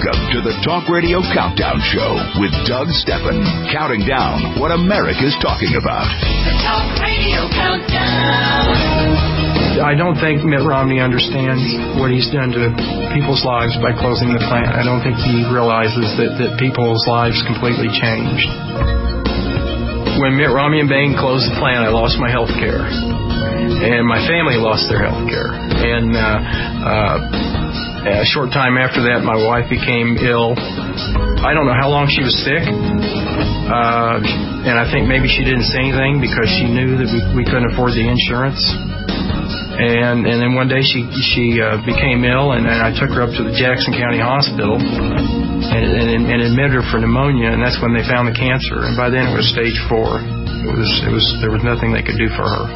Welcome to the Talk Radio Countdown Show with Doug Stephan, counting down what America's talking about. The Talk Radio Countdown. I don't think Mitt Romney understands what he's done to people's lives by closing the plant. I don't think he realizes that people's lives completely changed. When Mitt Romney and Bain closed the plant, I lost my health care. And my family lost their health care. And a short time after that, my wife became ill. I don't know how long she was sick. And I think maybe she didn't say anything because she knew that we couldn't afford the insurance. And then one day she became ill, and I took her up to the Jackson County Hospital and admitted her for pneumonia, and that's when they found the cancer. And by then it was stage 4. There was nothing they could do for her.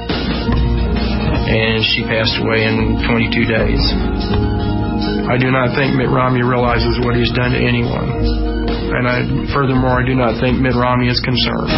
And she passed away in 22 days. I do not think Mitt Romney realizes what he's done to anyone. And furthermore, I do not think Mitt Romney is concerned.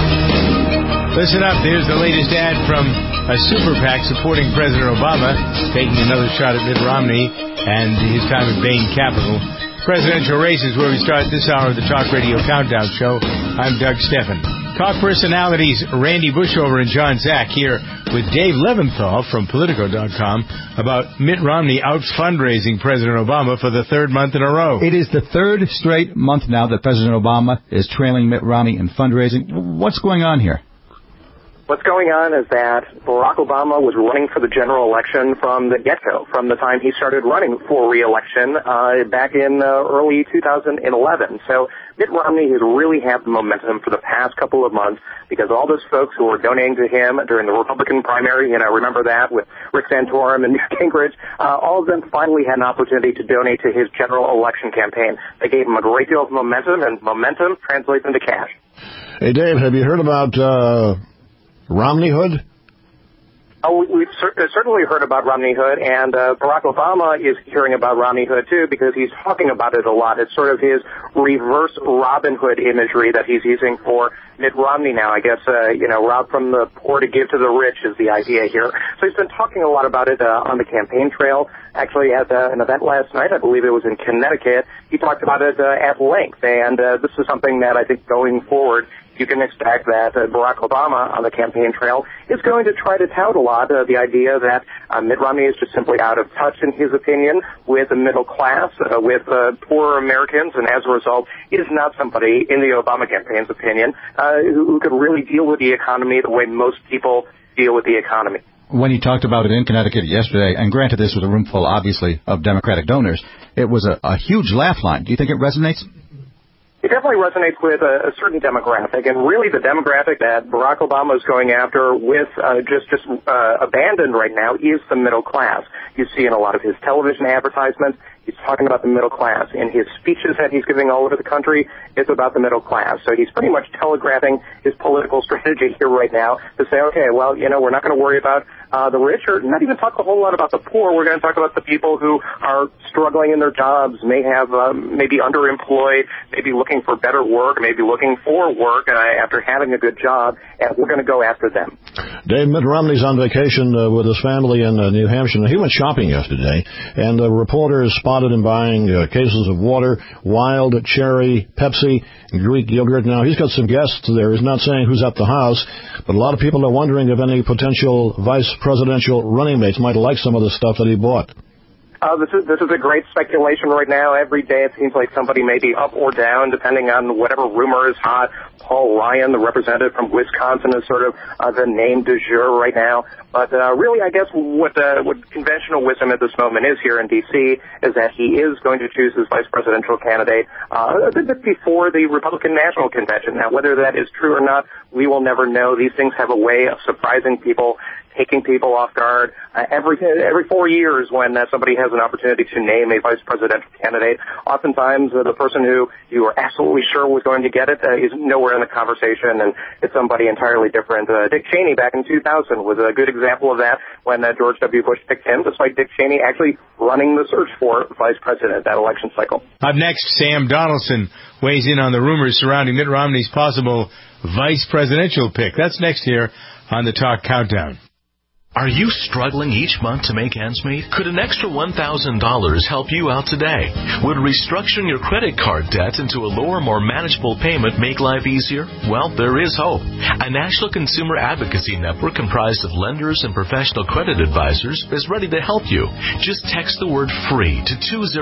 Listen up, here's the latest ad from a super PAC supporting President Obama, taking another shot at Mitt Romney and his time at Bain Capital. Presidential races where we start this hour of the Talk Radio Countdown Show. I'm Doug Stephan. Talk personalities Randy Bushover and John Zak here with Dave Leventhal from Politico.com about Mitt Romney out fundraising President Obama for the third month in a row. It is the third straight month now that President Obama is trailing Mitt Romney in fundraising. What's going on here? What's going on is that Barack Obama was running for the general election from the get-go, from the time he started running for re-election back in early 2011. So Mitt Romney has really had the momentum for the past couple of months because all those folks who were donating to him during the Republican primary, remember that with Rick Santorum and Newt Gingrich, all of them finally had an opportunity to donate to his general election campaign. They gave him a great deal of momentum, and momentum translates into cash. Hey, Dave, have you heard about Romneyhood? Oh, we've certainly heard about Romneyhood, and Barack Obama is hearing about Romneyhood, too, because he's talking about it a lot. It's sort of his reverse Robin Hood imagery that he's using for Mitt Romney now. I guess, rob from the poor to give to the rich is the idea here. So he's been talking a lot about it on the campaign trail. Actually, at an event last night, I believe it was in Connecticut, he talked about it at length, and this is something that I think going forward you can expect that Barack Obama on the campaign trail is going to try to tout a lot the idea that Mitt Romney is just simply out of touch, in his opinion, with the middle class, with poor Americans, and as a result is not somebody, in the Obama campaign's opinion, who could really deal with the economy the way most people deal with the economy. When he talked about it in Connecticut yesterday, and granted this was a room full, obviously, of Democratic donors, it was a huge laugh line. Do you think it resonates? It definitely resonates with a certain demographic, and really the demographic that Barack Obama is going after with just abandoned right now is the middle class. You see in a lot of his television advertisements, he's talking about the middle class. In his speeches that he's giving all over the country, it's about the middle class. So he's pretty much telegraphing his political strategy here right now to say, okay, well, we're not going to worry about the rich, or not even talk a whole lot about the poor. We're going to talk about the people who are struggling in their jobs, maybe underemployed, maybe looking for better work, maybe looking for work after having a good job, and we're going to go after them. Dave, Mitt Romney's on vacation with his family in New Hampshire. He went shopping yesterday, and reporters spotted him buying cases of water, Wild, Cherry, Pepsi, and Greek yogurt. Now, he's got some guests there. He's not saying who's at the house, but a lot of people are wondering if any potential vice presidential running mates might like some of the stuff that he bought. This is a great speculation right now. Every day it seems like somebody may be up or down, depending on whatever rumor is hot. Paul Ryan, the representative from Wisconsin, is sort of the name du jour right now. But really, I guess what conventional wisdom at this moment is here in D.C. is that he is going to choose his vice presidential candidate a bit before the Republican National Convention. Now, whether that is true or not, we will never know. These things have a way of surprising people, taking people off guard. Every 4 years when somebody has an opportunity to name a vice presidential candidate, oftentimes the person who you are absolutely sure was going to get it is nowhere in the conversation, and it's somebody entirely different. Dick Cheney back in 2000 was a good example of that when George W. Bush picked him, despite Dick Cheney actually running the search for vice president that election cycle. Up next, Sam Donaldson weighs in on the rumors surrounding Mitt Romney's possible vice presidential pick. That's next here on the Talk Countdown. Are you struggling each month to make ends meet? Could an extra $1,000 help you out today? Would restructuring your credit card debt into a lower, more manageable payment make life easier? Well, there is hope. A national consumer advocacy network comprised of lenders and professional credit advisors is ready to help you. Just text the word FREE to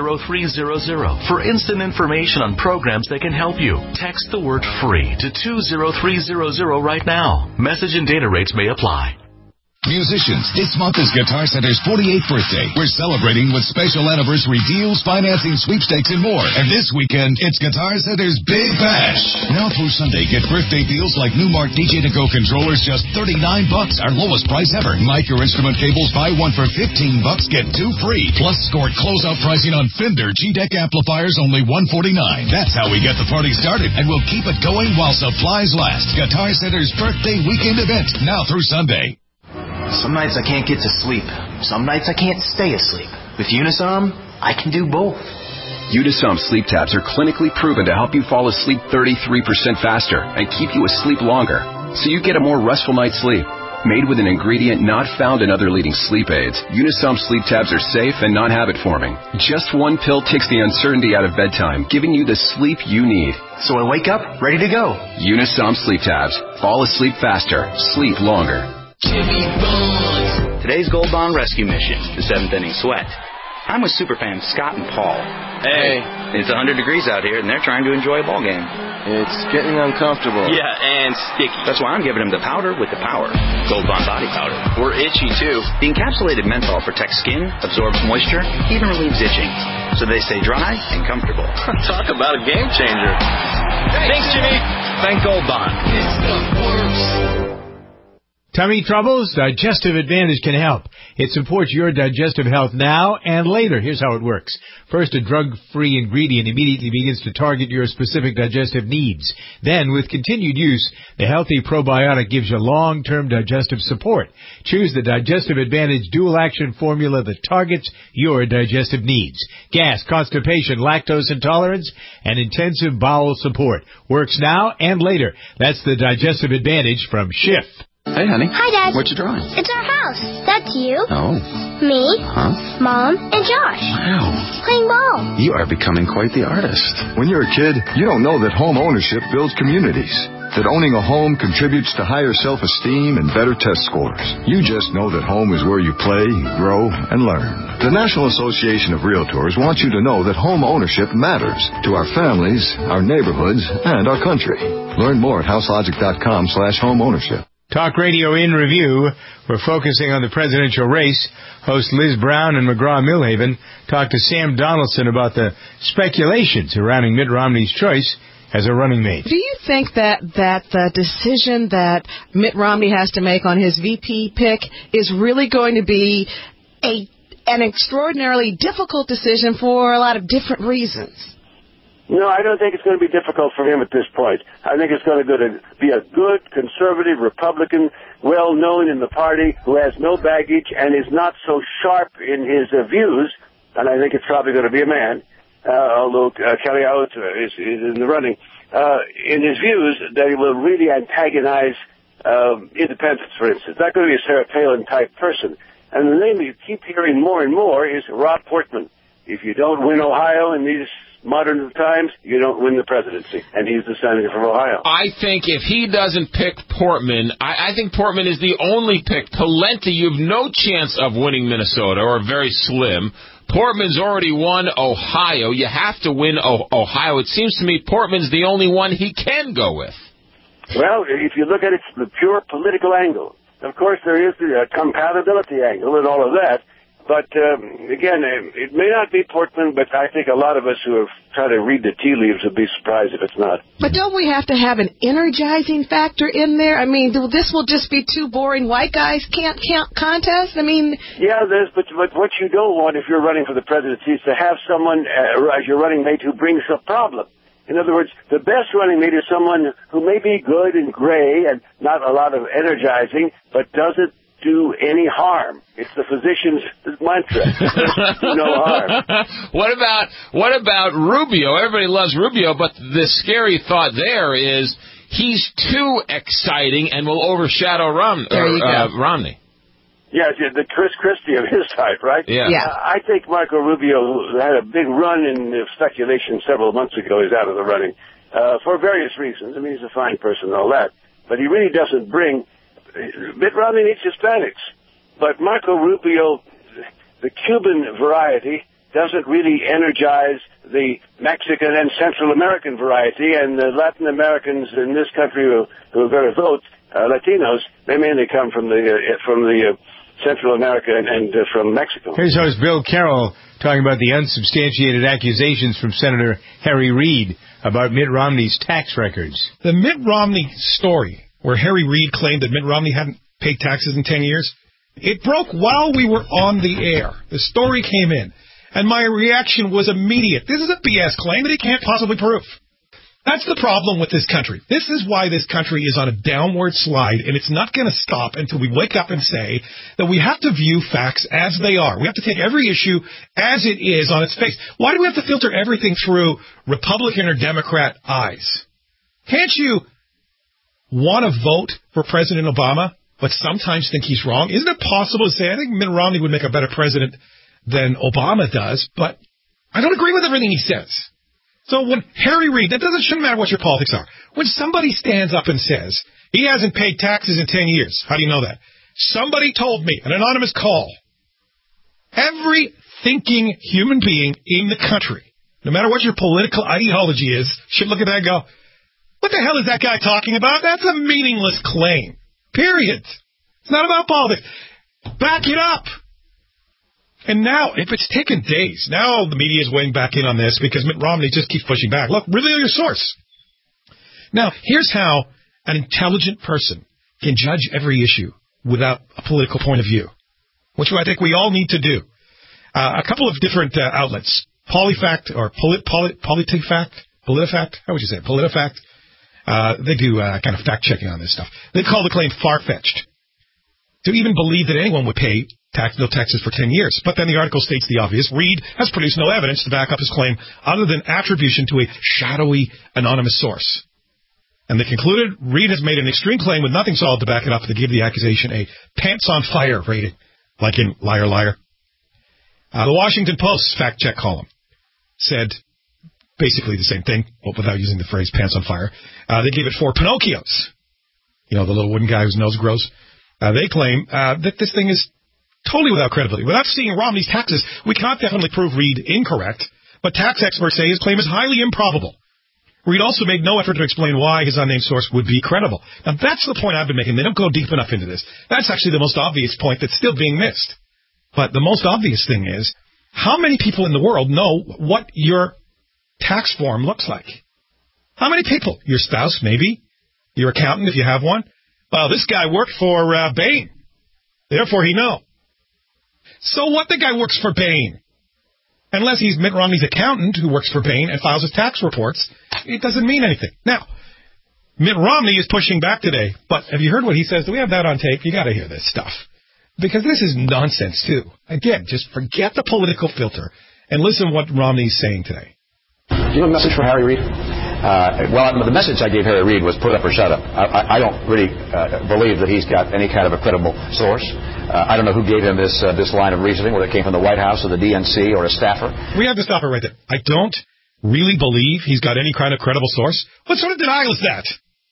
20300 for instant information on programs that can help you. Text the word FREE to 20300 right now. Message and data rates may apply. Musicians, this month is Guitar Center's 48th birthday. We're celebrating with special anniversary deals, financing, sweepstakes, and more. And this weekend, it's Guitar Center's Big Bash. Now through Sunday, get birthday deals like Newmark DJ2Go controllers, just $39, our lowest price ever. Micro instrument cables, buy one for $15, get two free. Plus, scored closeout pricing on Fender G-Deck amplifiers, only $149. That's how we get the party started, and we'll keep it going while supplies last. Guitar Center's birthday weekend event, now through Sunday. Some nights I can't get to sleep. Some nights I can't stay asleep. With Unisom, I can do both. Unisom sleep tabs are clinically proven to help you fall asleep 33% faster and keep you asleep longer, so you get a more restful night's sleep. Made with an ingredient not found in other leading sleep aids, Unisom sleep tabs are safe and not habit-forming. Just one pill takes the uncertainty out of bedtime, giving you the sleep you need. So I wake up ready to go. Unisom sleep tabs. Fall asleep faster. Sleep longer. Today's Gold Bond rescue mission, the 7th inning sweat. I'm with superfans Scott and Paul. Hey. It's 100 degrees out here, and they're trying to enjoy a ball game. It's getting uncomfortable. Yeah, and sticky. That's why I'm giving them the powder with the power. Gold Bond body powder. We're itchy, too. The encapsulated menthol protects skin, absorbs moisture, even relieves itching, so they stay dry and comfortable. Talk about a game changer. Thanks, Jimmy. Thank Gold Bond. It's the worst. Tummy troubles? Digestive Advantage can help. It supports your digestive health now and later. Here's how it works. First, a drug-free ingredient immediately begins to target your specific digestive needs. Then, with continued use, the healthy probiotic gives you long-term digestive support. Choose the Digestive Advantage dual-action formula that targets your digestive needs. Gas, constipation, lactose intolerance, and intensive bowel support. Works now and later. That's the Digestive Advantage from Schiff. Hey, honey. Hi, Dad. What you drawing? It's our house. That's you. Oh. Me. Huh? Mom and Josh. Wow. Playing ball. You are becoming quite the artist. When you're a kid, you don't know that home ownership builds communities. That owning a home contributes to higher self-esteem and better test scores. You just know that home is where you play, grow, and learn. The National Association of Realtors wants you to know that home ownership matters to our families, our neighborhoods, and our country. Learn more at houselogic.com/homeownership. Talk Radio in Review. We're focusing on the presidential race. Host Liz Brown and McGraw-Milhaven talked to Sam Donaldson about the speculations surrounding Mitt Romney's choice as a running mate. Do you think that the decision that Mitt Romney has to make on his VP pick is really going to be an extraordinarily difficult decision for a lot of different reasons? No, I don't think it's going to be difficult for him at this point. I think it's going to be a good, conservative Republican, well-known in the party, who has no baggage and is not so sharp in his views, and I think it's probably going to be a man, although Kelly Ayotte is in the running, in his views that he will really antagonize independents, for instance. Not going to be a Sarah Palin-type person. And the name you keep hearing more and more is Rob Portman. If you don't win Ohio in these modern times, you don't win the presidency. And he's the senator from Ohio. I think if he doesn't pick Portman, I think Portman is the only pick. Pawlenty, you have no chance of winning Minnesota, or very slim. Portman's already won Ohio. You have to win Ohio. It seems to me Portman's the only one he can go with. Well, if you look at it from the pure political angle, of course there is the compatibility angle and all of that. But, again, it may not be Portman, but I think a lot of us who have tried to read the tea leaves would be surprised if it's not. But don't we have to have an energizing factor in there? I mean, this will just be two boring white guys can't contest? I mean... Yeah, but what you don't want if you're running for the presidency is to have someone as your running mate who brings a problem. In other words, the best running mate is someone who may be good and gray and not a lot of energizing, but doesn't do any harm. It's the physician's mantra. Do no harm. What about Rubio? Everybody loves Rubio, but the scary thought there is he's too exciting and will overshadow Romney. Yeah, the Chris Christie of his type, right? Yeah. I think Marco Rubio, who had a big run in speculation several months ago, is out of the running for various reasons. I mean, he's a fine person and all that, but he really doesn't bring. Mitt Romney needs Hispanics, but Marco Rubio, the Cuban variety, doesn't really energize the Mexican and Central American variety, and the Latin Americans in this country who are going to vote, Latinos, they mainly come from the Central America and from Mexico. Here's host Bill Carroll talking about the unsubstantiated accusations from Senator Harry Reid about Mitt Romney's tax records. The Mitt Romney story, where Harry Reid claimed that Mitt Romney hadn't paid taxes in 10 years, it broke while we were on the air. The story came in, and my reaction was immediate. This is a BS claim that he can't possibly prove. That's the problem with this country. This is why this country is on a downward slide, and it's not going to stop until we wake up and say that we have to view facts as they are. We have to take every issue as it is on its face. Why do we have to filter everything through Republican or Democrat eyes? Can't you want to vote for President Obama, but sometimes think he's wrong? Isn't it possible to say, I think Mitt Romney would make a better president than Obama does, but I don't agree with everything he says. So when Harry Reid, shouldn't matter what your politics are. When somebody stands up and says, he hasn't paid taxes in 10 years, how do you know that? Somebody told me, an anonymous call. Every thinking human being in the country, no matter what your political ideology is, should look at that and go, what the hell is that guy talking about? That's a meaningless claim. Period. It's not about politics. Back it up. And now, if it's taken days, now the media is weighing back in on this because Mitt Romney just keeps pushing back. Look, reveal your source. Now, here's how an intelligent person can judge every issue without a political point of view, which I think we all need to do. A couple of different outlets, PolitiFact or PolitiFact, how would you say it? PolitiFact. They do kind of fact-checking on this stuff. They call the claim far-fetched. To even believe that anyone would pay no taxes for 10 years. But then the article states the obvious. Reid has produced no evidence to back up his claim other than attribution to a shadowy, anonymous source. And they concluded Reid has made an extreme claim with nothing solid to back it up. They give the accusation a pants-on-fire rating, like in Liar Liar. The Washington Post's fact-check column said basically the same thing, but without using the phrase pants on fire. They gave it 4 Pinocchios. You know, the little wooden guy whose nose grows. They claim that this thing is totally without credibility. Without seeing Romney's taxes, we cannot definitely prove Reid incorrect, but tax experts say his claim is highly improbable. Reid also made no effort to explain why his unnamed source would be credible. Now, that's the point I've been making. They don't go deep enough into this. That's actually the most obvious point that's still being missed. But the most obvious thing is, how many people in the world know what your tax form looks like? How many people? Your spouse, maybe? Your accountant, if you have one? Well, this guy worked for Bain. Therefore, he knows. So what, the guy works for Bain? Unless he's Mitt Romney's accountant who works for Bain and files his tax reports, it doesn't mean anything. Now, Mitt Romney is pushing back today, but have you heard what he says? Do we have that on tape? You got to hear this stuff. Because this is nonsense, too. Again, just forget the political filter and listen to what Romney's saying today. Do you have a message for Harry Reid? Well, the message I gave Harry Reid was put up or shut up. I don't really believe that he's got any kind of a credible source. I don't know who gave him this line of reasoning, whether it came from the White House or the DNC or a staffer. We have to stop it right there. I don't really believe he's got any kind of credible source. What sort of denial is that?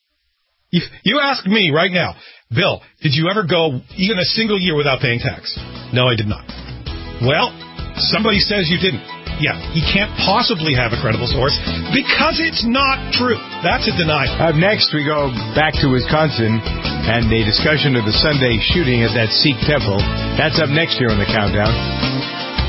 You ask me right now, Bill, did you ever go even a single year without paying tax? No, I did not. Well, somebody says you didn't. Yeah, he can't possibly have a credible source because it's not true. That's a denial. Up next, we go back to Wisconsin and a discussion of the Sunday shooting at that Sikh temple. That's up next here on the Countdown.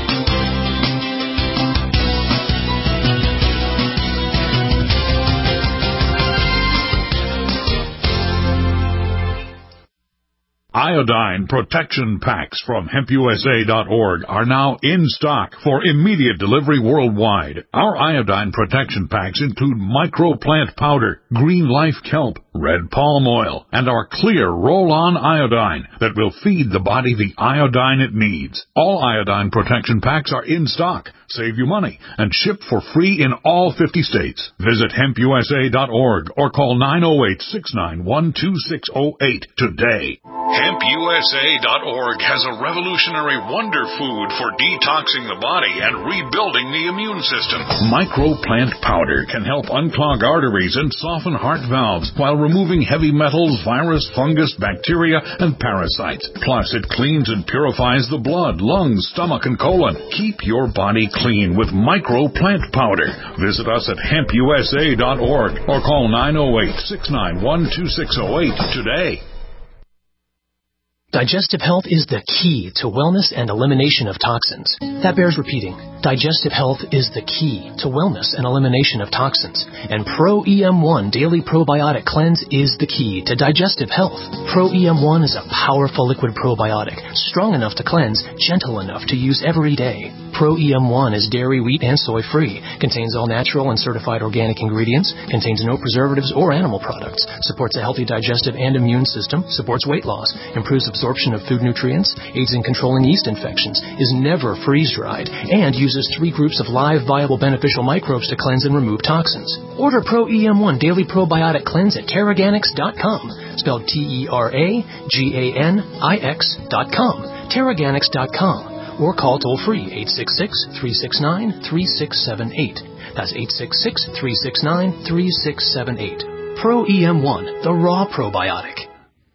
Iodine protection packs from HempUSA.org are now in stock for immediate delivery worldwide. Our iodine protection packs include microplant powder, green life kelp, red palm oil, and our clear roll-on iodine that will feed the body the iodine it needs. All iodine protection packs are in stock. Save you money and ship for free in all 50 states. Visit HempUSA.org or call 908-691-2608 today. HempUSA.org has a revolutionary wonder food for detoxing the body and rebuilding the immune system. Microplant powder can help unclog arteries and soften heart valves while removing heavy metals, virus, fungus, bacteria, and parasites. Plus, it cleans and purifies the blood, lungs, stomach, and colon. Keep your body clean with Microplant powder. Visit us at HempUSA.org or call 908-691-2608 today. Digestive health is the key to wellness and elimination of toxins. That bears repeating. Digestive health is the key to wellness and elimination of toxins. And Pro-EM1 Daily Probiotic Cleanse is the key to digestive health. Pro-EM1 is a powerful liquid probiotic, strong enough to cleanse, gentle enough to use every day. Pro-EM1 is dairy, wheat, and soy-free, contains all natural and certified organic ingredients, contains no preservatives or animal products, supports a healthy digestive and immune system, supports weight loss, improves absorption of food nutrients, aids in controlling yeast infections, is never freeze-dried, and uses 3 groups of live, viable, beneficial microbes to cleanse and remove toxins. Order Pro-EM1 Daily Probiotic Cleanse at Teraganix.com, spelled Teraganix.com, Teraganix.com. Or call toll-free 866-369-3678. That's 866-369-3678. Pro-EM1, the raw probiotic.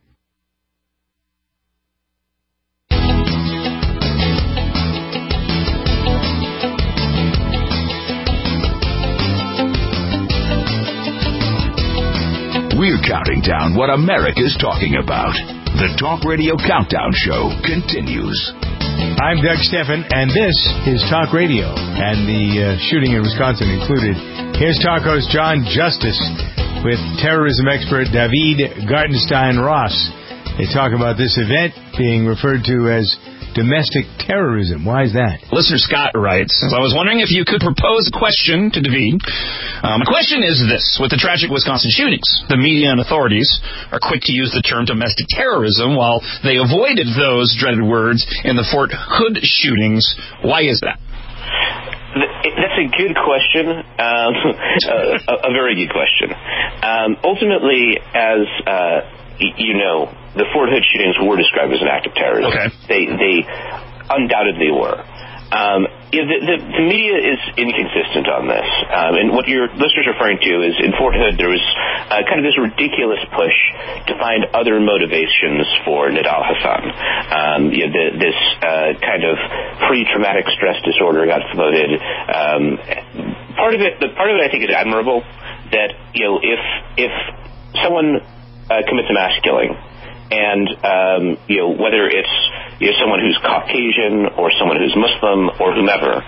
We're counting down what America's talking about. The Talk Radio Countdown Show continues. I'm Doug Steffen, and this is Talk Radio, and the shooting in Wisconsin included. Here's Talk host John Justice with terrorism expert David Gartenstein-Ross. They talk about this event being referred to as domestic terrorism. Why is that? Listener Scott writes, so I was wondering if you could propose a question to David. My question is this. With the tragic Wisconsin shootings, the media and authorities are quick to use the term domestic terrorism while they avoided those dreaded words in the Fort Hood shootings. Why is that? That's a good question, a very good question. Ultimately, as you know, the Fort Hood shootings were described as an act of terrorism. Okay. They undoubtedly were. The media is inconsistent on this. And what your listener's referring to is in Fort Hood there was kind of this ridiculous push to find other motivations for Nidal Hasan. This kind of pre-traumatic stress disorder got floated. Part of it I think is admirable, that if someone commits a mass killing, and whether it's someone who's Caucasian or someone who's Muslim or whomever,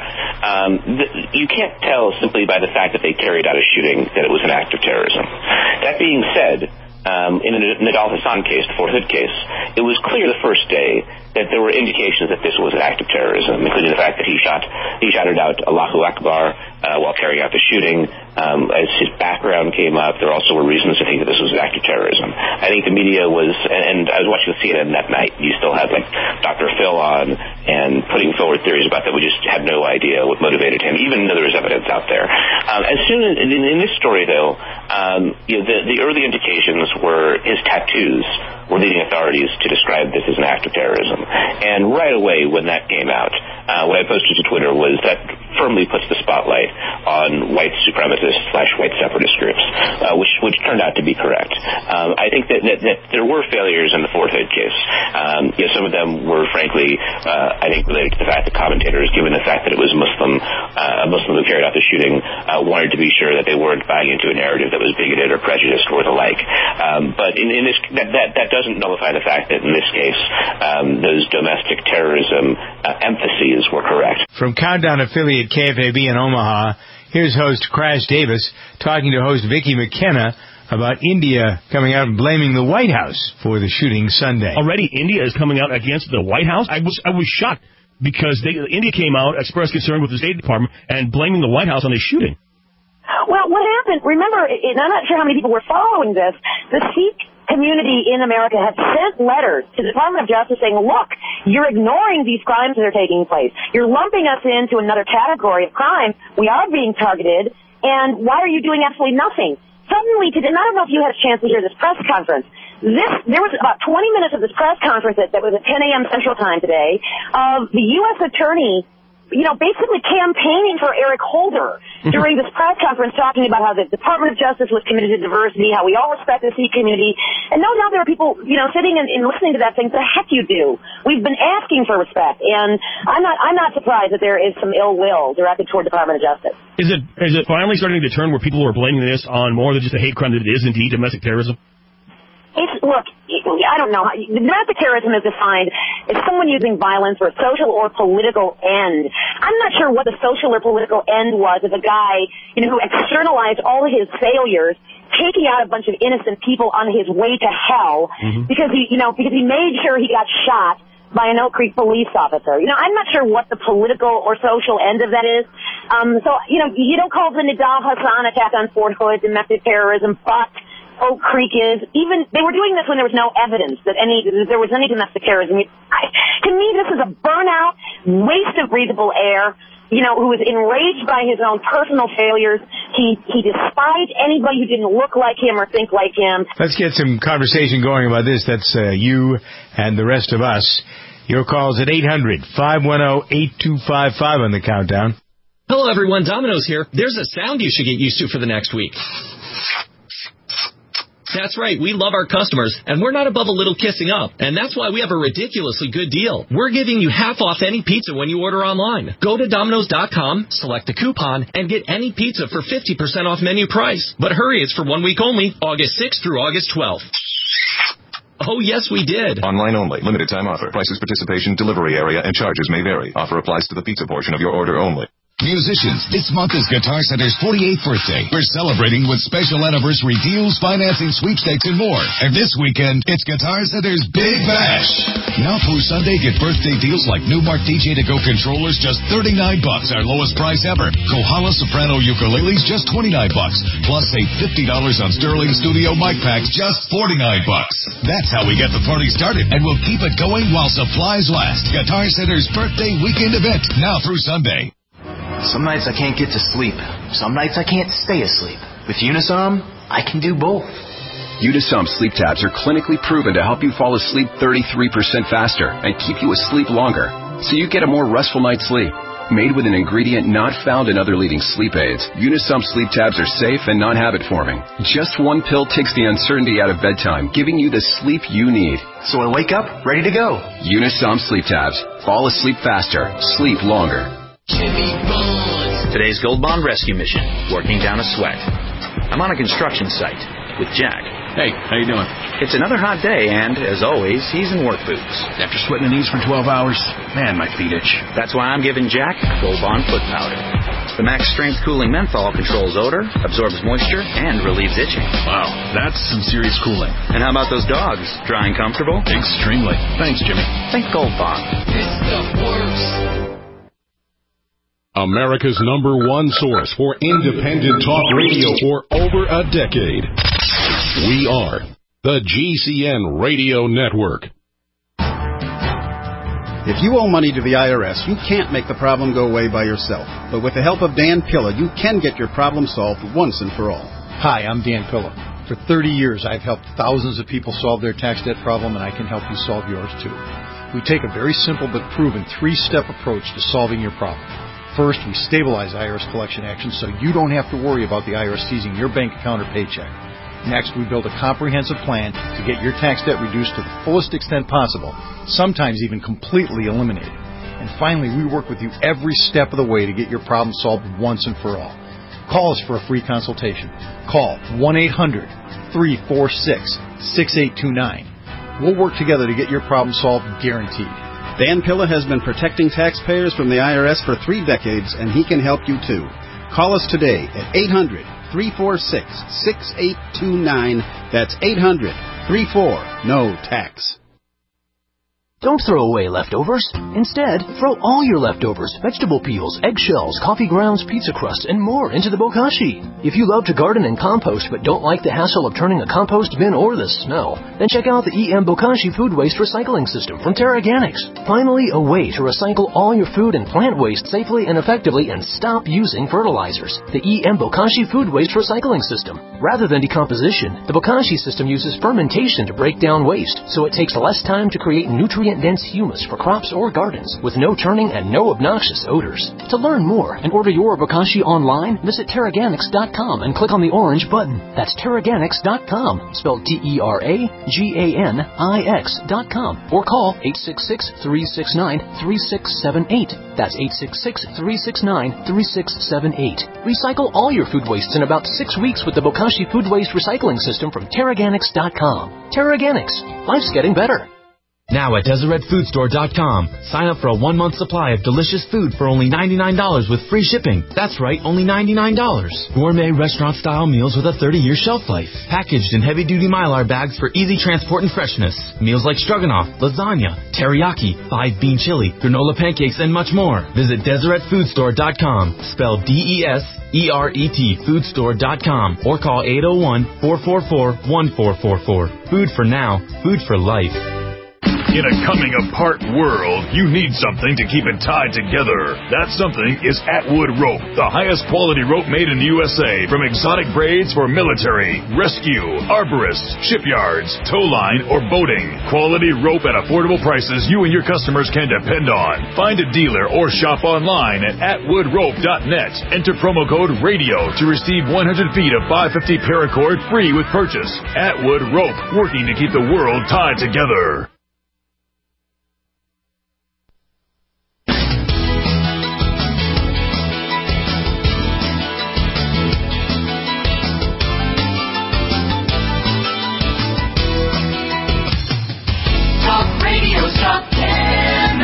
you can't tell simply by the fact that they carried out a shooting that it was an act of terrorism. That being said, in the Nidal Hasan case, the Fort Hood case, it was clear the first day that there were indications that this was an act of terrorism, including the fact that he shouted out Allahu Akbar while carrying out the shooting. As his background came up, there also were reasons to think that this was an act of terrorism. I think the media was, and I was watching CNN that night, you still had like Dr. Phil on and putting forward theories about that. We just had no idea what motivated him, even though there was evidence out there. As soon as, in this story though, the early indications were his tattoos were leading authorities to describe this as an act of terrorism. And right away when that came out, what I posted to Twitter was that firmly puts the spotlight on white supremacist/white separatist groups, which turned out to be correct. I think that there were failures in the Fort Hood case. Some of them were frankly, I think, related to the fact that commentators, given the fact that it was a Muslim who carried out the shooting, wanted to be sure that they weren't buying into a narrative that was bigoted or prejudiced or the like. But in this, that doesn't nullify the fact that in this case, those domestic terrorism emphases were correct. From Countdown affiliate KFAB in Omaha, here's host Crash Davis talking to host Vicki McKenna about India coming out and blaming the White House for the shooting Sunday. Already India is coming out against the White House? I was shocked because India came out, expressed concern with the State Department, and blaming the White House on the shooting. Well, what happened, remember, and I'm not sure how many people were following this, the Sikh community in America have sent letters to the Department of Justice saying, look, you're ignoring these crimes that are taking place. You're lumping us into another category of crime. We are being targeted, and why are you doing absolutely nothing? suddenly, and I don't know if you had a chance to hear this press conference. There was about 20 minutes of this press conference that was at 10 a.m. Central Time today of the U.S. Attorney, basically campaigning for Eric Holder during this press conference, talking about how the Department of Justice was committed to diversity, how we all respect the Sikh community. And no doubt there are people, sitting and listening to that saying, the heck you do. We've been asking for respect. And I'm not surprised that there is some ill will directed toward the Department of Justice. Is it finally starting to turn where people are blaming this on more than just a hate crime that it is indeed domestic terrorism? Look, I don't know. Domestic terrorism is defined as someone using violence for a social or political end. I'm not sure what the social or political end was of a guy, who externalized all of his failures, taking out a bunch of innocent people on his way to hell because he made sure he got shot by an Oak Creek police officer. I'm not sure what the political or social end of that is. You don't call the Nidal Hassan attack on Fort Hood domestic terrorism, but Oak Creek is. Even they were doing this when there was no evidence that there was any domestic terrorism. To me, this is a burnout, waste of breathable air. Who was enraged by his own personal failures. He despised anybody who didn't look like him or think like him. Let's get some conversation going about this. That's you and the rest of us. Your calls at 800-510-8255 on the countdown. Hello, everyone. Domino's here. There's a sound you should get used to for the next week. That's right, we love our customers, and we're not above a little kissing up. And that's why we have a ridiculously good deal. We're giving you half off any pizza when you order online. Go to Domino's.com, select the coupon, and get any pizza for 50% off menu price. But hurry, it's for 1 week only, August 6th through August 12th. Oh, yes, we did. Online only. Limited time offer. Prices, participation, delivery area, and charges may vary. Offer applies to the pizza portion of your order only. Musicians, this month is Guitar Center's 48th birthday. We're celebrating with special anniversary deals, financing, sweepstakes, and more. And this weekend, it's Guitar Center's Big Bash. Now through Sunday, get birthday deals like Newmark DJ To Go controllers, just $39, our lowest price ever. Kohala Soprano ukuleles, just $29. Plus, save $50 on Sterling Studio mic packs, just $49. That's how we get the party started, and we'll keep it going while supplies last. Guitar Center's birthday weekend event, now through Sunday. Some nights I can't get to sleep. Some nights I can't stay asleep. With Unisom, I can do both. Unisom sleep tabs are clinically proven to help you fall asleep 33% faster and keep you asleep longer, so you get a more restful night's sleep. Made with an ingredient not found in other leading sleep aids, Unisom sleep tabs are safe and non-habit-forming. Just one pill takes the uncertainty out of bedtime, giving you the sleep you need. So I wake up ready to go. Unisom sleep tabs. Fall asleep faster. Sleep longer. Today's Gold Bond rescue mission, working down a sweat. I'm on a construction site with Jack. Hey, how you doing? It's another hot day, and, as always, he's in work boots. After sweating in these for 12 hours, man, my feet itch. That's why I'm giving Jack Gold Bond foot powder. The max strength cooling menthol controls odor, absorbs moisture, and relieves itching. Wow, that's some serious cooling. And how about those dogs? Dry and comfortable? Extremely. Thanks, Jimmy. Think Gold Bond. It's the worst. America's #1 source for independent talk radio for over a decade. We are the GCN Radio Network. If you owe money to the IRS, you can't make the problem go away by yourself. But with the help of Dan Pilla, you can get your problem solved once and for all. Hi, I'm Dan Pilla. For 30 years, I've helped thousands of people solve their tax debt problem, and I can help you solve yours too. We take a very simple but proven 3-step approach to solving your problem. First, we stabilize IRS collection actions so you don't have to worry about the IRS seizing your bank account or paycheck. Next, we build a comprehensive plan to get your tax debt reduced to the fullest extent possible, sometimes even completely eliminated. And finally, we work with you every step of the way to get your problem solved once and for all. Call us for a free consultation. Call 1-800-346-6829. We'll work together to get your problem solved, guaranteed. Dan Pilla has been protecting taxpayers from the IRS for 3 decades, and he can help you too. Call us today at 800-346-6829. That's 800-34-NO-TAX. Don't throw away leftovers. Instead, throw all your leftovers, vegetable peels, eggshells, coffee grounds, pizza crust, and more into the bokashi. If you love to garden and compost but don't like the hassle of turning a compost bin or the smell, then check out the EM Bokashi Food Waste Recycling System from TerraGanix. Finally, a way to recycle all your food and plant waste safely and effectively and stop using fertilizers. The EM Bokashi Food Waste Recycling System. Rather than decomposition, the Bokashi system uses fermentation to break down waste, so it takes less time to create nutrient-dense humus for crops or gardens with no turning and no obnoxious odors. To learn more and order your Bokashi online, visit TerraGanix.com and click on the orange button. That's TerraGanix.com, spelled TerraGanix.com, or call 866-369-3678. That's 866-369-3678. Recycle all your food wastes in about 6 weeks with the Bokashi Food Waste Recycling System from TerraGanix.com. TerraGanix. Life's getting better. Now at DeseretFoodStore.com, sign up for a 1-month supply of delicious food for only $99 with free shipping. That's right, only $99. Gourmet restaurant-style meals with a 30-year shelf life. Packaged in heavy-duty Mylar bags for easy transport and freshness. Meals like stroganoff, lasagna, teriyaki, 5-bean chili, granola pancakes, and much more. Visit DeseretFoodStore.com, spelled DESERET, foodstore.com, or call 801-444-1444. Food for now, food for life. In a coming-apart world, you need something to keep it tied together. That something is Atwood Rope, the highest quality rope made in the USA, from exotic braids for military, rescue, arborists, shipyards, tow line, or boating. Quality rope at affordable prices you and your customers can depend on. Find a dealer or shop online at atwoodrope.net. Enter promo code RADIO to receive 100 feet of 550 paracord free with purchase. Atwood Rope, working to keep the world tied together. Talk Radio's Top 10.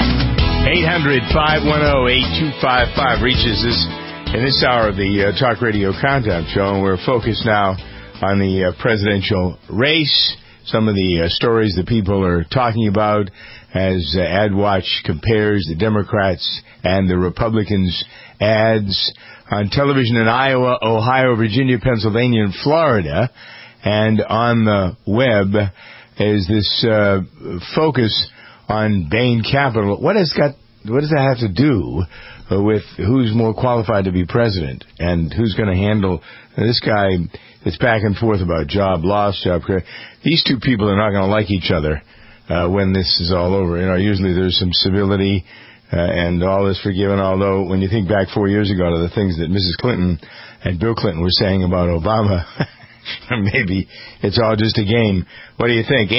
800-510-8255 reaches us in this hour of the Talk Radio Countdown Show, and we're focused now on the presidential race, some of the stories that people are talking about as AdWatch compares the Democrats and the Republicans' ads on television in Iowa, Ohio, Virginia, Pennsylvania, and Florida, and on the web is this focus on Bain Capital. What does that have to do with who's more qualified to be president and who's going to handle this guy that's back and forth about job loss, job career? These two people are not going to like each other when this is all over. Usually there's some civility and all is forgiven, although when you think back 4 years ago to the things that Mrs. Clinton and Bill Clinton were saying about Obama, maybe it's all just a game. What do you think?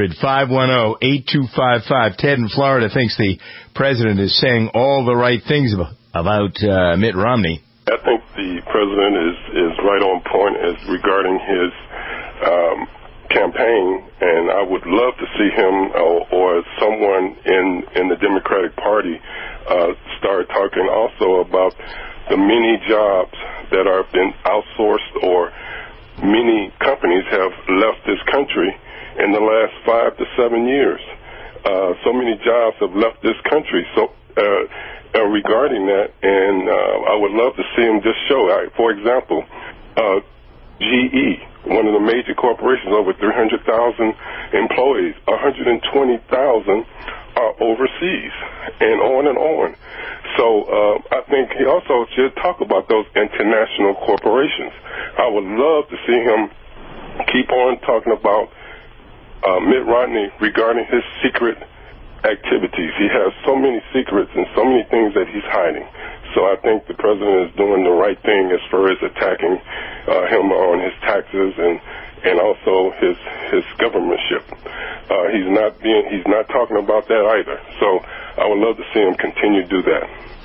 800-510-8255. Ted in Florida thinks the president is saying all the right things about Mitt Romney. I think the president is right on point as regarding his campaign, and I would love to see him or someone in the Democratic Party start talking also about the many jobs that are been outsourced, or many companies have left this country in the last 5 to 7 years. So many jobs have left this country. So regarding that, and I would love to see him just show. For example, GE, one of the major corporations, over 300,000 employees, 120,000 are overseas, and on and on. So I think he also should talk about those international corporations. I would love to see him keep on talking about Mitt Romney regarding his secret activities. He has so many secrets and so many things that he's hiding. So I think the president is doing the right thing as far as attacking him on his taxes and also his governmentship. He's not talking about that either. So I would love to see him continue to do that.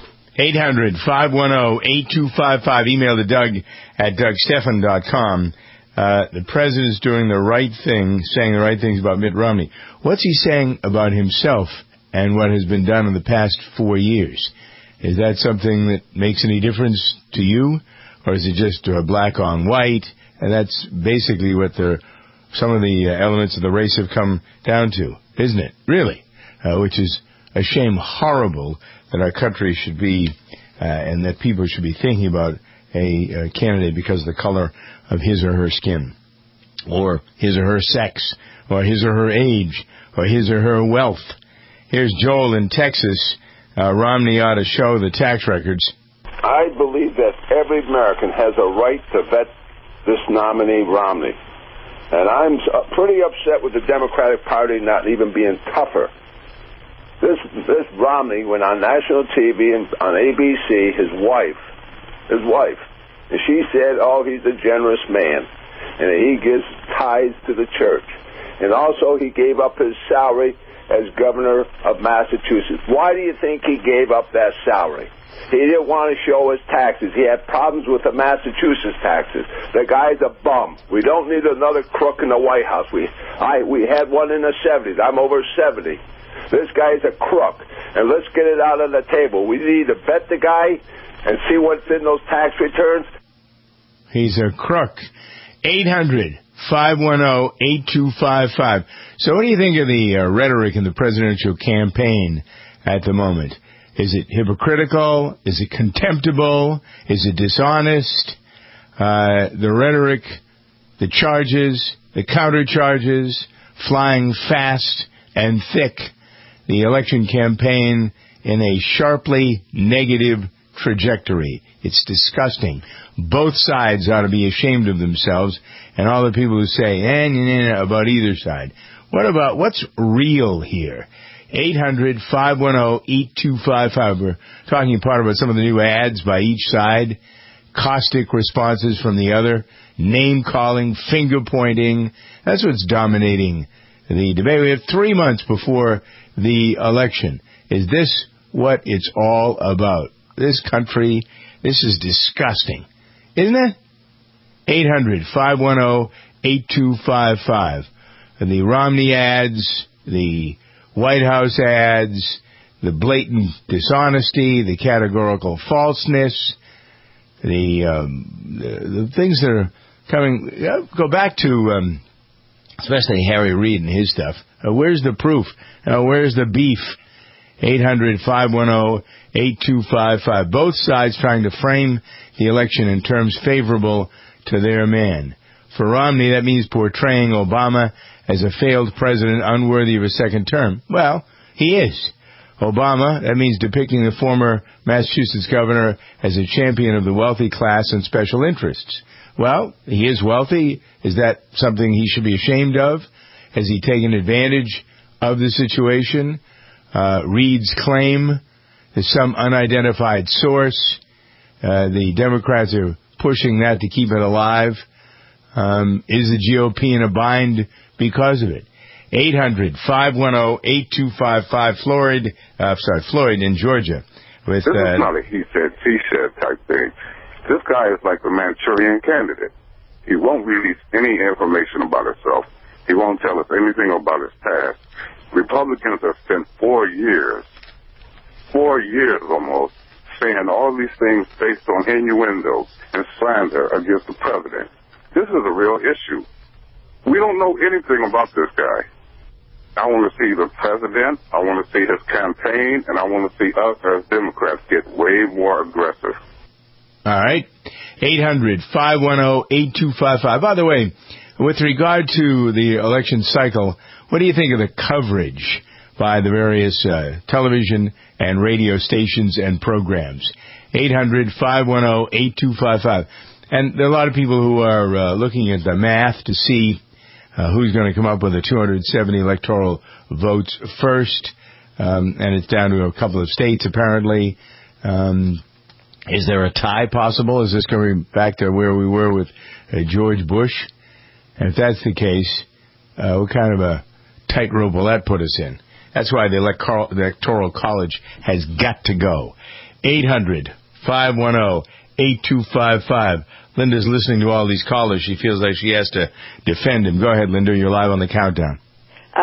800-510-8255. Email to Doug at DougStephan.com. The president's doing the right thing, saying the right things about Mitt Romney. What's he saying about himself and what has been done in the past 4 years? Is that something that makes any difference to you? Or is it just black on white? And that's basically what some of the elements of the race have come down to, isn't it? Really? which is a shame, horrible, that our country should be, and that people should be thinking about a candidate because of the color of his or her skin, or his or her sex, or his or her age, or his or her wealth. Here's Joel in Texas. Romney ought to show the tax records. I believe that every American has a right to vet this nominee, Romney. And I'm pretty upset with the Democratic Party not even being tougher. This Romney went on national TV and on ABC, his wife, and she said, oh, he's a generous man, and he gives tithes to the church. And also he gave up his salary as governor of Massachusetts. Why do you think he gave up that salary? He didn't want to show his taxes. He had problems with the Massachusetts taxes. The guy's a bum. We don't need another crook in the White House. We had one in the 70s. I'm over 70. This guy's a crook, and let's get it out on the table. We need to vet the guy and see what's in those tax returns. He's a crook. 800-510-8255. So what do you think of the rhetoric in the presidential campaign at the moment? Is it hypocritical? Is it contemptible? Is it dishonest? The rhetoric, the charges, the countercharges, flying fast and thick. The election campaign in a sharply negative trajectory. It's disgusting. Both sides ought to be ashamed of themselves, and all the people who say, about either side. What's real here? 800-510-8255. We're talking part about some of the new ads by each side, caustic responses from the other, name-calling, finger-pointing. That's what's dominating the debate. We have 3 months before the election. Is this what it's all about? This country, this is disgusting. Isn't it? 800-510-8255. The Romney ads, the White House ads, the blatant dishonesty, the categorical falseness, the things that are coming. Go back to especially Harry Reid and his stuff. Where's the proof? Where's the beef? 800-510-8255. Both sides trying to frame the election in terms favorable to their man. For Romney, that means portraying Obama as a failed president unworthy of a second term. Well, he is. Obama, that means depicting the former Massachusetts governor as a champion of the wealthy class and special interests. Well, he is wealthy. Is that something he should be ashamed of? Has he taken advantage of the situation? Reid's claim is some unidentified source. The Democrats are pushing that to keep it alive. Is the GOP in a bind because of it? 800-510-8255. Floyd in Georgia. This is not a he said, she said type thing. This guy is like the Manchurian candidate. He won't release any information about himself. He won't tell us anything about his past. Republicans have spent 4 years almost, saying all these things based on innuendo and slander against the president. This is a real issue. We don't know anything about this guy. I want to see the president, I want to see his campaign, and I want to see us as Democrats get way more aggressive. All right. 800-510-8255. By the way, with regard to the election cycle, what do you think of the coverage by the various television and radio stations and programs? 800-510-8255. And there are a lot of people who are looking at the math to see who's going to come up with the 270 electoral votes first. And it's down to a couple of states, apparently. Is there a tie possible? Is this going back to where we were with George Bush? And if that's the case, what kind of a tightrope will that put us in? That's why the Electoral College has got to go. 800-510-8255. Linda's listening to all these callers. She feels like she has to defend him. Go ahead, Linda. You're live on the countdown.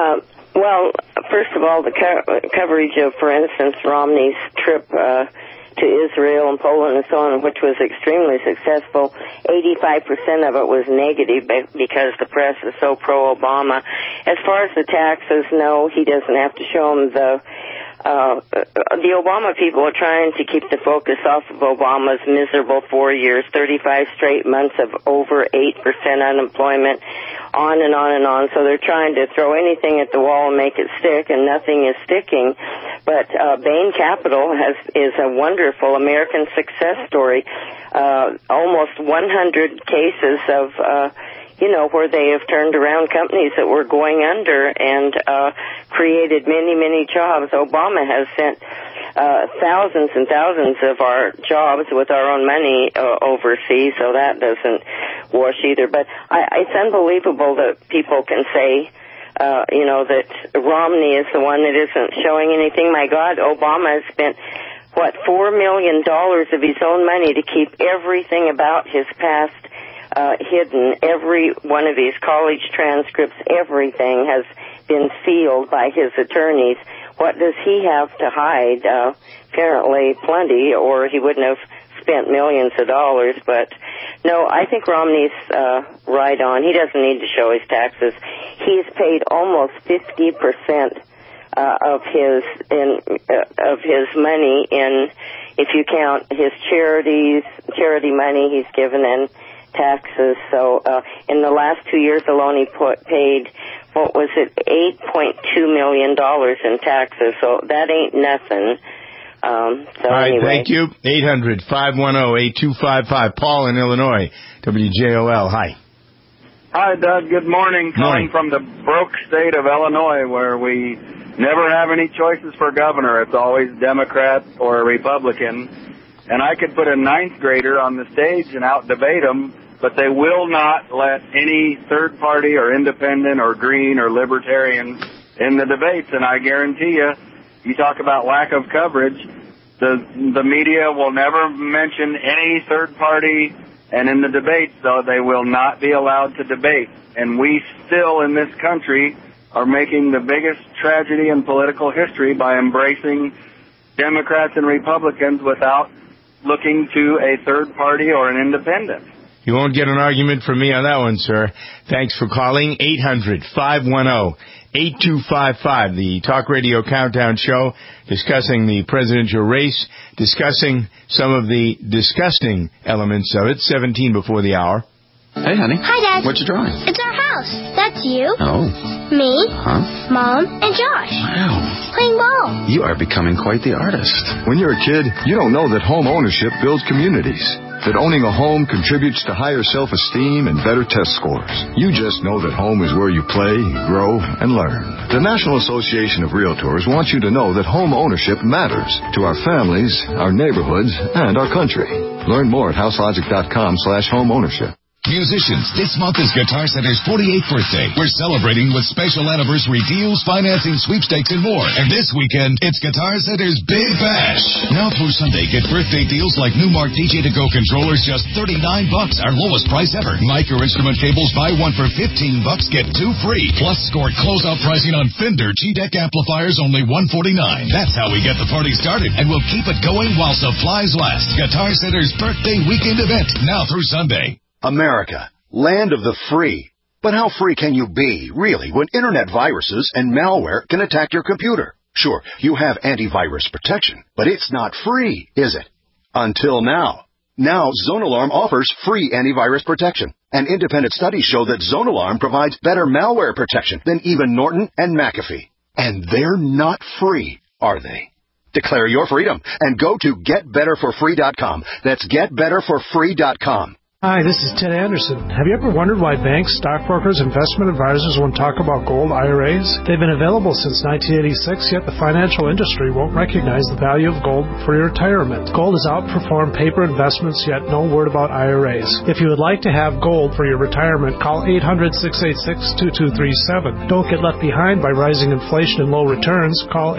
Well, first of all, the coverage of, for instance, Romney's trip to Israel and Poland and so on, which was extremely successful. 85% of it was negative because the press is so pro-Obama. As far as the taxes, no, he doesn't have to show them the Obama people are trying to keep the focus off of Obama's miserable 4 years, 35 straight months of over 8% unemployment, on and on and on. So they're trying to throw anything at the wall and make it stick, and nothing is sticking. But Bain Capital is a wonderful American success story. Almost 100 cases of where they have turned around companies that were going under and created many, many jobs. Obama has sent thousands and thousands of our jobs with our own money overseas, so that doesn't wash either. But it's unbelievable that people can say, that Romney is the one that isn't showing anything. My God, Obama has spent $4 million of his own money to keep everything about his past hidden. Every one of his college transcripts, everything has been sealed by his attorneys. What does he have to hide? Apparently plenty, or he wouldn't have spent millions of dollars. But no, I think Romney's right on. He doesn't need to show his taxes. He's paid almost 50% of his money in, if you count his charity money he's given in taxes. So in the last 2 years alone, he paid, $8.2 million in taxes. So that ain't nothing. All right, anyway. Thank you. 800-510-8255. Paul in Illinois, WJOL. Hi. Hi, Doug. Good morning. Calling from the broke state of Illinois, where we never have any choices for governor. It's always Democrat or Republican. And I could put a ninth grader on the stage and out-debate them, but they will not let any third party or independent or green or libertarian in the debates. And I guarantee you talk about lack of coverage, the media will never mention any third party, and in the debates, though, they will not be allowed to debate. And we still, in this country, are making the biggest tragedy in political history by embracing Democrats and Republicans without looking to a third party or an independent. You won't get an argument from me on that one, sir. Thanks for calling. 800-510-8255, the Talk Radio Countdown Show, discussing the presidential race, discussing some of the disgusting elements of it, 17 before the hour. Hey, honey. Hi, Dad. What you drawing? It's our house. That's you. Oh. Me. Huh? Mom and Josh. Wow. Playing ball. You are becoming quite the artist. When you're a kid, you don't know that home ownership builds communities, that owning a home contributes to higher self-esteem and better test scores. You just know that home is where you play, grow, and learn. The National Association of Realtors wants you to know that home ownership matters to our families, our neighborhoods, and our country. Learn more at houselogic.com/homeownership. Musicians, this month is Guitar Center's 48th birthday. We're celebrating with special anniversary deals, financing, sweepstakes, and more. And this weekend, it's Guitar Center's Big Bash. Now through Sunday, get birthday deals like Newmark DJ2Go controllers, just $39, our lowest price ever. Micro instrument cables, buy one for $15, get two free. Plus, score closeout pricing on Fender G-Deck amplifiers, only $149. That's how we get the party started, and we'll keep it going while supplies last. Guitar Center's birthday weekend event, now through Sunday. America, land of the free. But how free can you be, really, when internet viruses and malware can attack your computer? Sure, you have antivirus protection, but it's not free, is it? Until now. Now, ZoneAlarm offers free antivirus protection. And independent studies show that ZoneAlarm provides better malware protection than even Norton and McAfee. And they're not free, are they? Declare your freedom and go to GetBetterForFree.com. That's GetBetterForFree.com. Hi, this is Ted Anderson. Have you ever wondered why banks, stockbrokers, investment advisors won't talk about gold IRAs? They've been available since 1986, yet the financial industry won't recognize the value of gold for your retirement. Gold has outperformed paper investments, yet no word about IRAs. If you would like to have gold for your retirement, call 800-686-2237. Don't get left behind by rising inflation and low returns. Call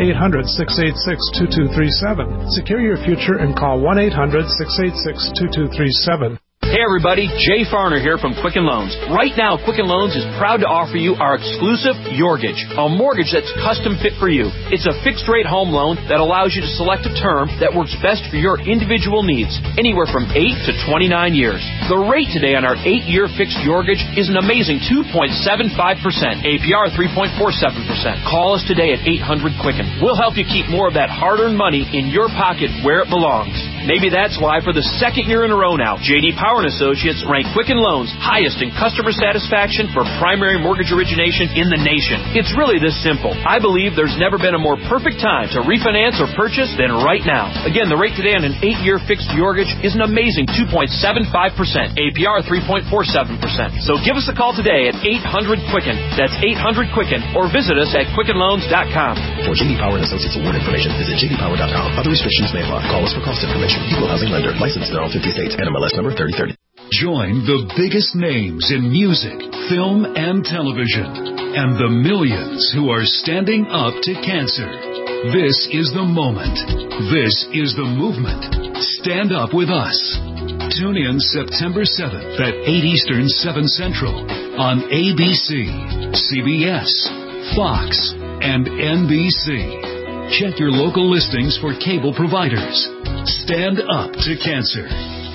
800-686-2237. Secure your future and call 1-800-686-2237. Hey everybody, Jay Farner here from Quicken Loans. Right now, Quicken Loans is proud to offer you our exclusive Yorgage, a mortgage that's custom fit for you. It's a fixed rate home loan that allows you to select a term that works best for your individual needs, anywhere from 8 to 29 years. The rate today on our 8-year fixed Yorgage is an amazing 2.75%, APR 3.47%. Call us today at 800-QUICKEN. We'll help you keep more of that hard-earned money in your pocket where it belongs. Maybe that's why for the second year in a row now, J.D. Power & Associates ranked Quicken Loans highest in customer satisfaction for primary mortgage origination in the nation. It's really this simple. I believe there's never been a more perfect time to refinance or purchase than right now. Again, the rate today on an 8-year fixed Yorgage is an amazing 2.75%, APR 3.47%. So give us a call today at 800-QUICKEN. That's 800-QUICKEN, or visit us at QuickenLoans.com. For J.D. Power & Associates award information, visit jdpower.com. Other restrictions may apply. Call us for cost information. Equal housing lender. Licensed in all 50 states. NMLS number 3030. Join the biggest names in music, film, and television, and the millions who are standing up to cancer. This is the moment. This is the movement. Stand up with us. Tune in September 7th at 8 Eastern, 7 Central on ABC, CBS, Fox, and NBC. Check your local listings for cable providers. Stand up to cancer.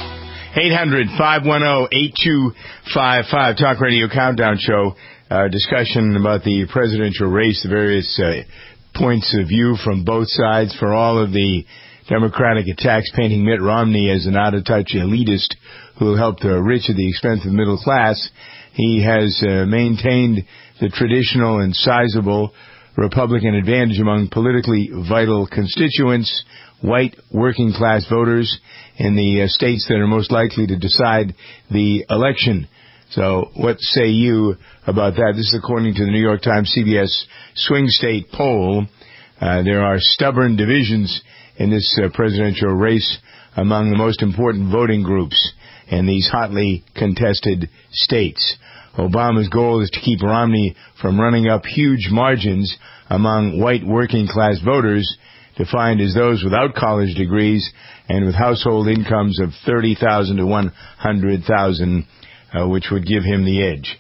800-510-8255, Talk Radio Countdown Show. Discussion about the presidential race, the various points of view from both sides for all of the Democratic attacks painting Mitt Romney as an out-of-touch elitist who will help the rich at the expense of the middle class. He has maintained the traditional and sizable Republican advantage among politically vital constituents, white working-class voters in the states that are most likely to decide the election. So what say you about that? This is according to the New York Times CBS Swing State poll. There are stubborn divisions in this presidential race among the most important voting groups in these hotly contested states. Obama's goal is to keep Romney from running up huge margins among white working-class voters, defined as those without college degrees and with household incomes of $30,000 to $100,000, which would give him the edge.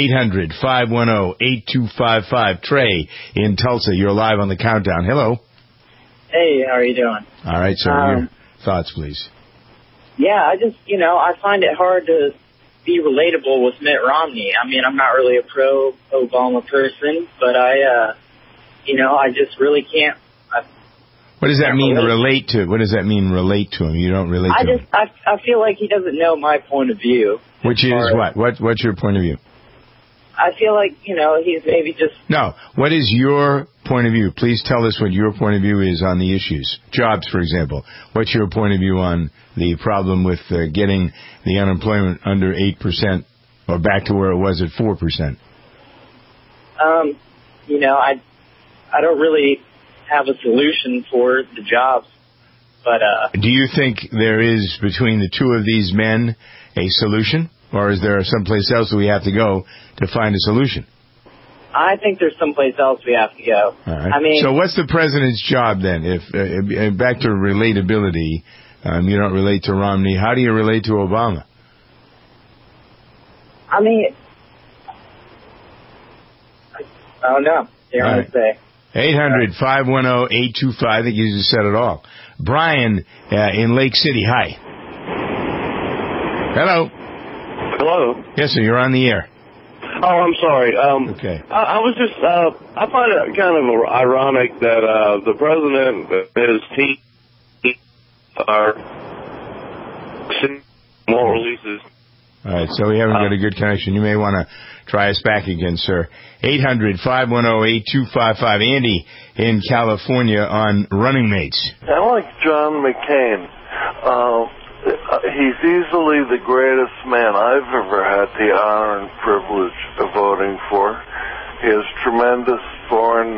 800-510-8255. Trey in Tulsa, you're live on the countdown. Hello. Hey, how are you doing? All right, so your thoughts, please. Yeah, I just, I find it hard to be relatable with Mitt Romney. I mean, I'm not really a pro-Obama person, but I just really can't. What does that mean, relate to? What does that mean, relate to him? You don't relate to him? I feel like he doesn't know my point of view. Which is what? What's your point of view? I feel like, he's maybe just... No, what is your point of view? Please tell us what your point of view is on the issues. Jobs, for example. What's your point of view on the problem with getting the unemployment under 8% or back to where it was at 4%? I don't really have a solution for the jobs, but... Do you think there is, between the two of these men, a solution? Or is there someplace else we have to go to find a solution? I think there's someplace else we have to go. All right. I mean... So what's the president's job then? If back to relatability, you don't relate to Romney. How do you relate to Obama? I mean... I don't know. They're going to say. 800-510-825. I think you just said it all. Brian in Lake City. Hi. Hello. Hello. Yes, sir. You're on the air. Oh, I'm sorry. Okay. I was just, I find it kind of ironic that the president and his team are more releases. All right, so we haven't got a good connection. You may want to try us back again, sir. 800-510-8255. Andy in California on Running Mates. I like John McCain. He's easily the greatest man I've ever had the honor and privilege of voting for. He has tremendous foreign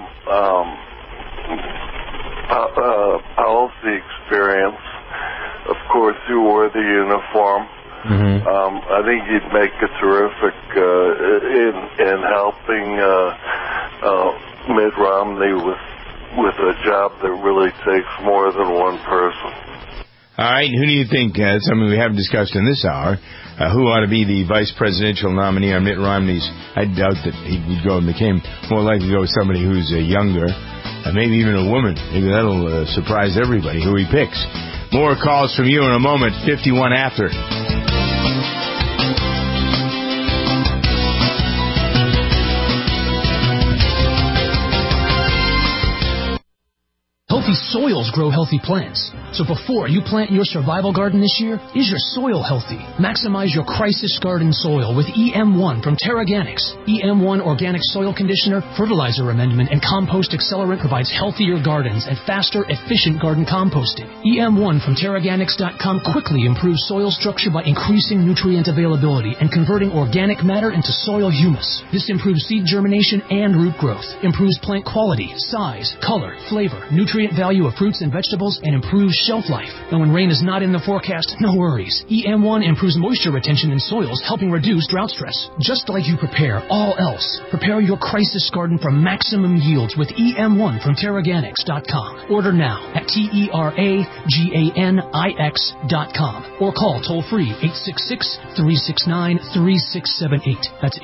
policy experience. Of course, he wore the uniform. Mm-hmm. I think he'd make a terrific in helping Mitt Romney with a job that really takes more than one person. All right, who do you think, something we haven't discussed in this hour, who ought to be the vice presidential nominee on Mitt Romney's? I doubt that he would go and became more likely to go with somebody who's younger, maybe even a woman. Maybe that'll surprise everybody who he picks. More calls from you in a moment, 51 after. Healthy soils grow healthy plants. So before you plant your survival garden this year, is your soil healthy? Maximize your crisis garden soil with EM1 from Terraganics. EM1 Organic Soil Conditioner, Fertilizer Amendment, and Compost Accelerant provides healthier gardens and faster, efficient garden composting. EM1 from Terraganics.com quickly improves soil structure by increasing nutrient availability and converting organic matter into soil humus. This improves seed germination and root growth, improves plant quality, size, color, flavor, nutrient value of fruits and vegetables, and improves shelf life. And when rain is not in the forecast, no worries. EM1 improves moisture retention in soils, helping reduce drought stress. Just like you prepare all else, prepare your crisis garden for maximum yields with EM1 from Terraganics.com. Order now at TerraGanix.com or call toll-free 866-369-3678. That's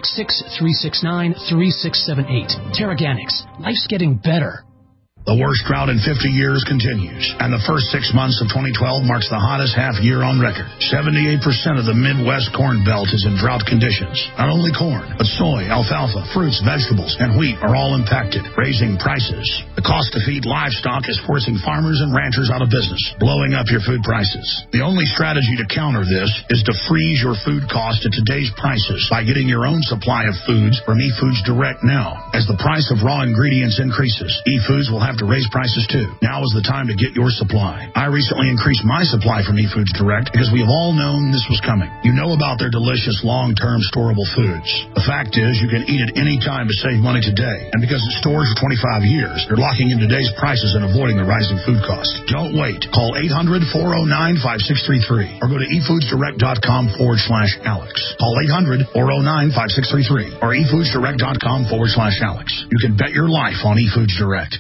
866-369-3678. Terraganics. Life's getting better. The worst drought in 50 years continues, and the first 6 months of 2012 marks the hottest half year on record. 78% of the Midwest Corn Belt is in drought conditions. Not only corn, but soy, alfalfa, fruits, vegetables, and wheat are all impacted, raising prices. The cost to feed livestock is forcing farmers and ranchers out of business, blowing up your food prices. The only strategy to counter this is to freeze your food cost at today's prices by getting your own supply of foods from eFoods Direct now. As the price of raw ingredients increases, eFoods will have to raise prices too. Now is the time to get your supply. I recently increased my supply from eFoods Direct because we have all known this was coming. You know about their delicious long-term storable foods. The fact is you can eat it any time to save money today. And because it stores for 25 years, you're locking in today's prices and avoiding the rising food cost. Don't wait. Call 800-409-5633 or go to eFoodsDirect.com/Alex. Call 800-409-5633 or eFoodsDirect.com/Alex. You can bet your life on eFoods Direct.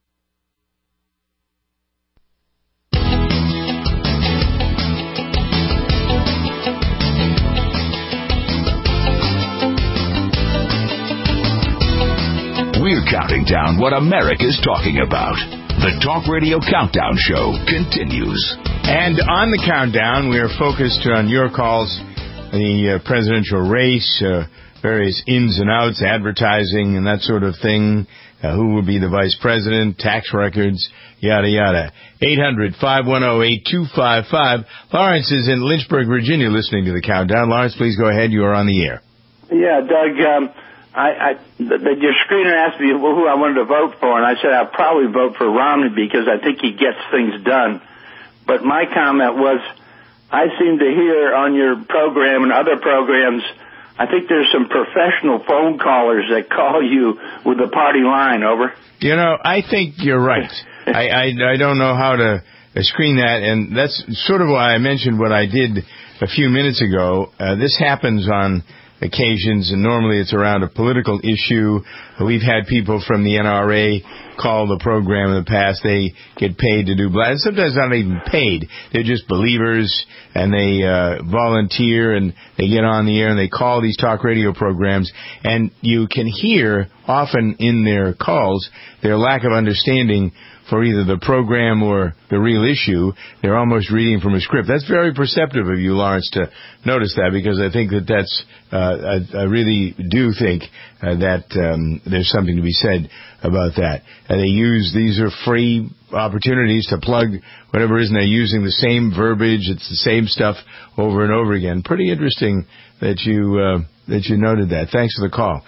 We're counting down what America's talking about. The Talk Radio Countdown Show continues. And on the countdown, we are focused on your calls, the presidential race, various ins and outs, advertising and that sort of thing, who will be the vice president, tax records, yada, yada. 800-510-8255. Lawrence is in Lynchburg, Virginia, listening to the countdown. Lawrence, please go ahead. You are on the air. Yeah, Doug, your screener asked me who I wanted to vote for, and I said I'd probably vote for Romney because I think he gets things done. But my comment was, I seem to hear on your program and other programs, I think there's some professional phone callers that call you with the party line, over. You know, I think you're right. I don't know how to screen that, and that's sort of why I mentioned what I did a few minutes ago. This happens on occasions, and normally it's around a political issue. We've had people from the NRA call the program in the past. They get paid to do and sometimes not even paid. They're just believers, and they volunteer, and they get on the air, and they call these talk radio programs, and you can hear often in their calls their lack of understanding for either the program or the real issue. They're almost reading from a script. That's very perceptive of you, Lawrence, to notice that, because I think that's I really do think that there's something to be said about that. These are free opportunities to plug whatever it is, and they're using the same verbiage. It's the same stuff over and over again. Pretty interesting that you noted that. Thanks for the call.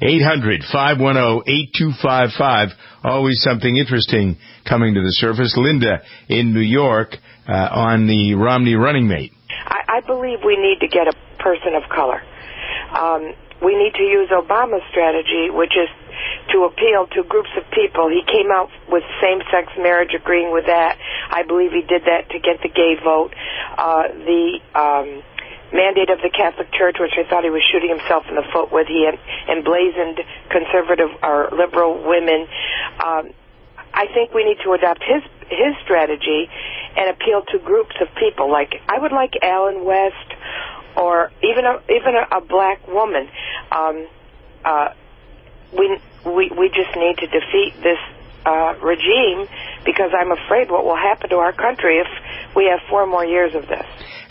800-510-8255. Always something interesting coming to the surface. Linda in New York on the Romney running mate. I believe we need to get a person of color. We need to use Obama's strategy, which is to appeal to groups of people. He came out with same-sex marriage, agreeing with that. I believe he did that to get the gay vote. The mandate of the Catholic Church, which I thought he was shooting himself in the foot with, he emblazoned conservative or liberal women. I think we need to adopt his strategy and appeal to groups of people. Like, I would like Alan West, or even a black woman. We just need to defeat this regime, because I'm afraid what will happen to our country if we have 4 more years of this.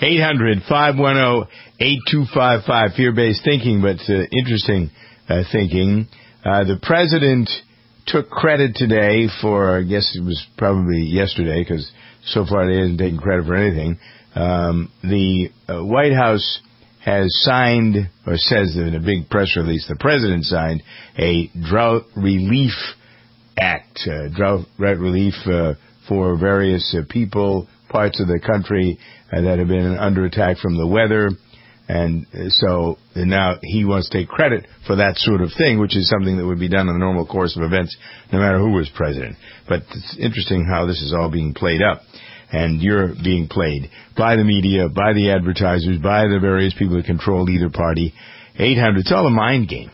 800-510-8255, fear-based thinking, but interesting thinking. The president took credit today for, I guess it was probably yesterday, because so far they hasn't taken credit for anything. The White House has signed, or says in a big press release, the president signed a drought relief act, drought relief for various people, parts of the country that have been under attack from the weather. And so now he wants to take credit for that sort of thing, which is something that would be done in the normal course of events, no matter who was president. But it's interesting how this is all being played up. And you're being played by the media, by the advertisers, by the various people that control either party. 800, it's all a mind game.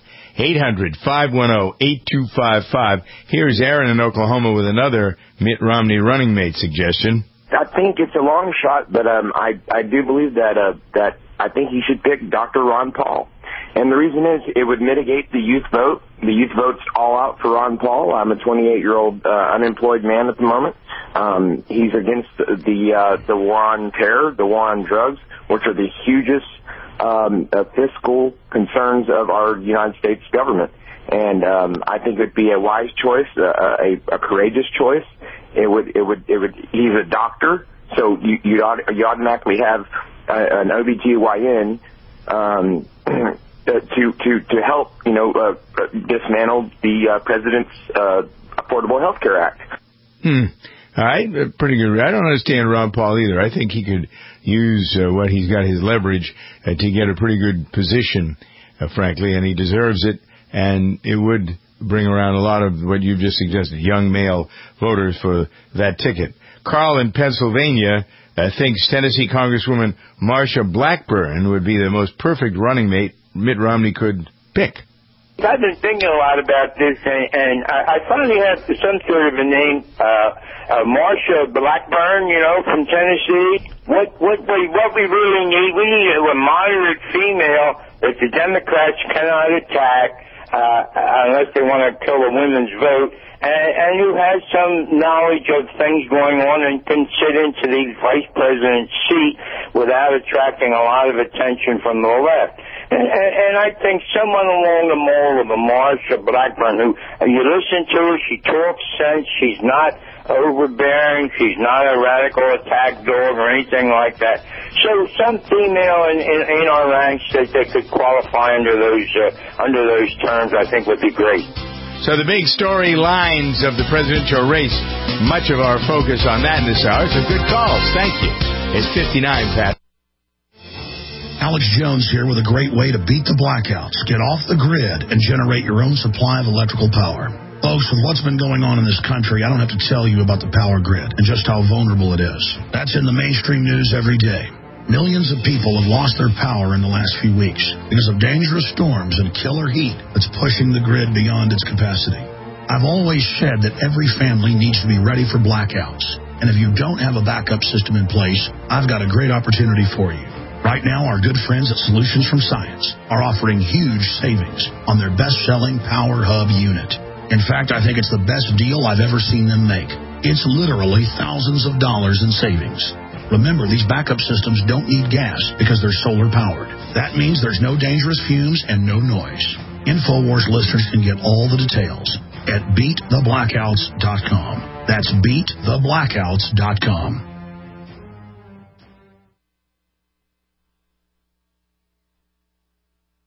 800-510-8255. Here's Aaron in Oklahoma with another Mitt Romney running mate suggestion. I think it's a long shot, but I do believe that I think he should pick Dr. Ron Paul. And the reason is it would mitigate the youth vote. The youth vote's all out for Ron Paul. I'm a 28-year-old unemployed man at the moment. He's against the war on terror, the war on drugs, which are the hugest fiscal concerns of our United States government. And I think it would be a wise choice, a courageous choice. It would. He's a doctor, so you automatically have an OBGYN to help, dismantle the president's Affordable Health Care Act. All right, pretty good. I don't understand Ron Paul either. I think he could use what he's got, his leverage, to get a pretty good position, frankly, and he deserves it. And it would bring around a lot of what you've just suggested, young male voters for that ticket. Carl in Pennsylvania thinks Tennessee Congresswoman Marsha Blackburn would be the most perfect running mate Mitt Romney could pick. I've been thinking a lot about this, and I finally have some sort of a name, Marsha Blackburn, from Tennessee. What we really need, we need a moderate female that the Democrats cannot attack unless they want to kill the women's vote, and who has some knowledge of things going on and can sit into the vice president's seat without attracting a lot of attention from the left. And I think someone along the mold of a Marsha Blackburn, who you listen to her, she talks sense, she's not overbearing, she's not a radical attack dog or anything like that. So some female in our ranks that could qualify under those terms, I think would be great. So the big storylines of the presidential race, much of our focus on that in this hour. So good calls. Thank you. It's 59, Pat. Alex Jones here with a great way to beat the blackouts. Get off the grid and generate your own supply of electrical power. Folks, with what's been going on in this country, I don't have to tell you about the power grid and just how vulnerable it is. That's in the mainstream news every day. Millions of people have lost their power in the last few weeks because of dangerous storms and killer heat that's pushing the grid beyond its capacity. I've always said that every family needs to be ready for blackouts. And if you don't have a backup system in place, I've got a great opportunity for you. Right now, our good friends at Solutions from Science are offering huge savings on their best-selling Power Hub unit. In fact, I think it's the best deal I've ever seen them make. It's literally thousands of dollars in savings. Remember, these backup systems don't need gas because they're solar-powered. That means there's no dangerous fumes and no noise. InfoWars listeners can get all the details at BeatTheBlackouts.com. That's BeatTheBlackouts.com.